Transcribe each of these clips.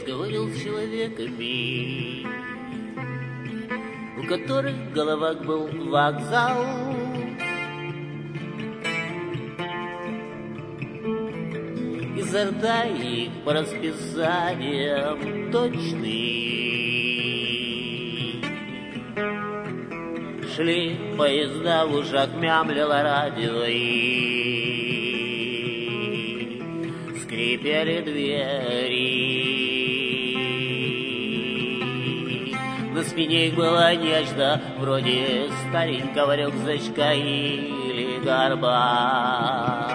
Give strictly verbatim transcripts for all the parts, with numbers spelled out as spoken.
говорил с человеками, у которых в головах был вокзал. Изо рта их по расписаниям точный шли поезда, в ушах мямлило радио и скрипели двери. На спине их было нечто вроде старенького рюкзачка или горба,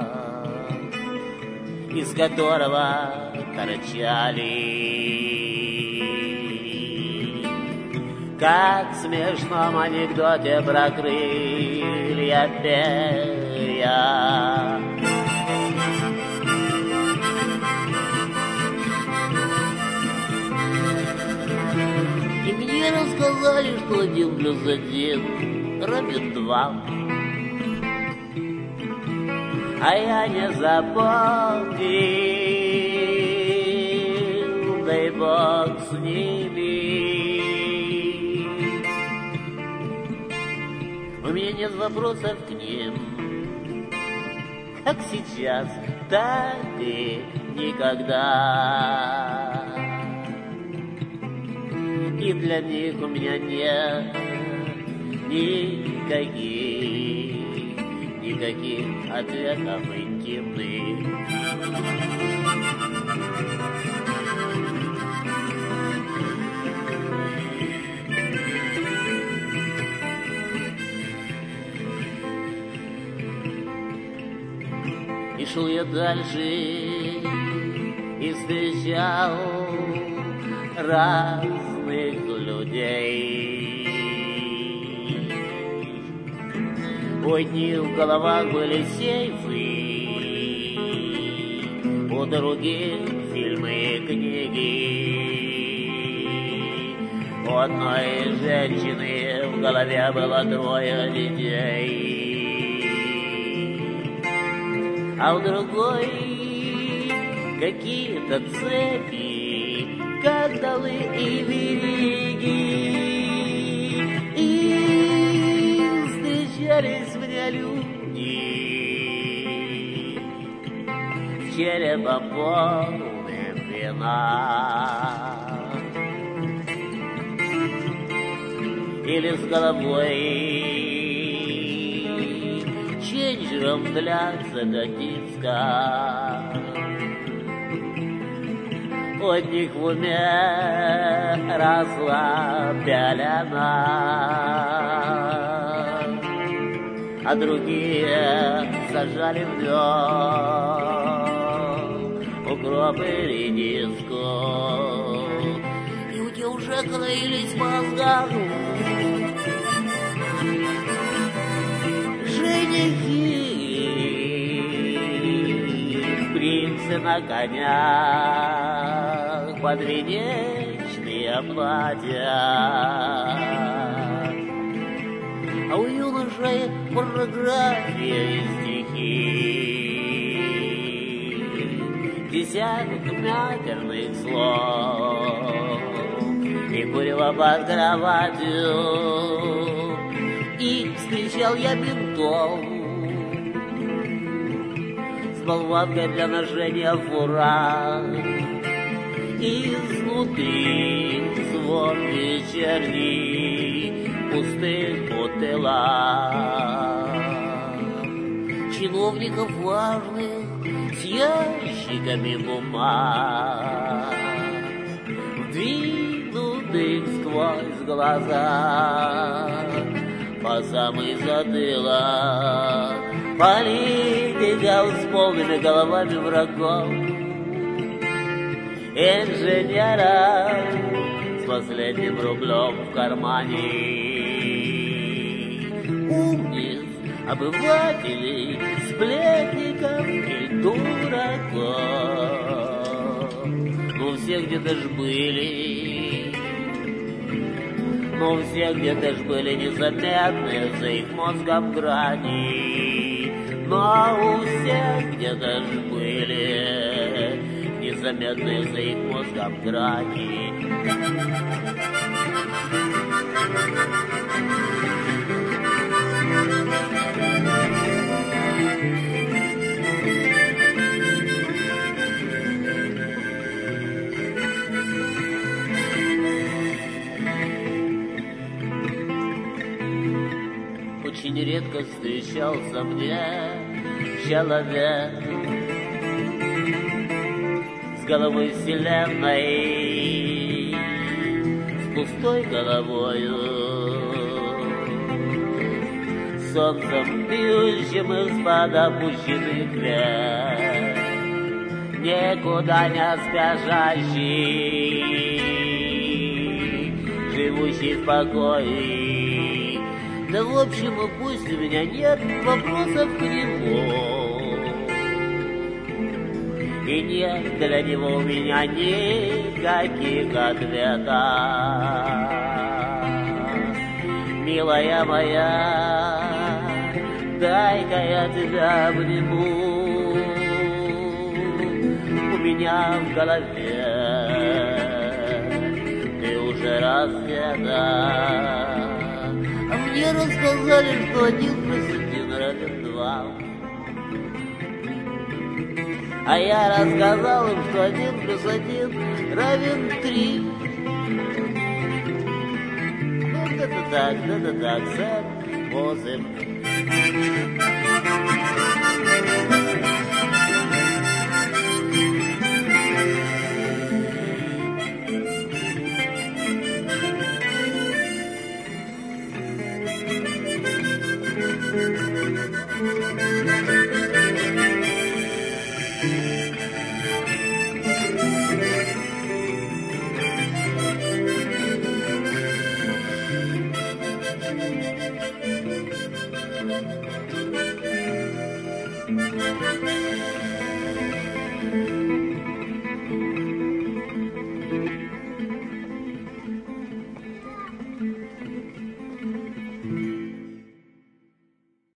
из которого торчали, как в смешном анекдоте, про крылья перья. И мне рассказали, что один плюс один равен два. А я не запомнил, дай Бог с ними. У меня нет вопросов к ним, как сейчас, так и никогда. И для них у меня нет никаких Никаких ответов интимных. И шел я дальше и встречал разных людей. У одних в головах были сейфы, у других фильмы и книги. У одной женщины в голове было трое детей, а у другой какие-то цепи, кандалы и вериги. Встречались мне люди с черепом полным вина или с головой ченджером для задатиска. У одних в уме росла пелена, а другие сажали в нем укроп и редиску. И у тех уже клеились мозгами женихи, принцы на конях, подренечные платья. А у юношей порнография и стихи, десяток матерных слов и курево под кроватью. И встречал я ментов с болванкой для ношения фураж, изнутри звон вечерний пустых бутылок, чиновников важных с ящиками бумаг, вдвинутых сквозь глаза по самый затылок, политиков с полными головами врагов, инженеров с последним рублем в кармане, умниц, обывателей, сплетников и дураков. Ну, все где-то ж были, ну, все где-то ж были незаметны за их мозгом грани, но у всех где-то ж были незаметные за их мозгом драки. Очень редко встречался мне человек с головой вселенной, с пустой головою, солнцем бьющим из-под опущенных лет, никуда не спешащий, живущий в покое. Да в общем, пусть у меня нет вопросов к нему, и нет для него у меня никаких ответов. Милая моя, дай-ка я тебя обниму, у меня в голове ты уже раздета. А мне рассказали, что один плюс один равен два. А я рассказал им, что один плюс один равен три. Ну, это так, это так, сэр Возым.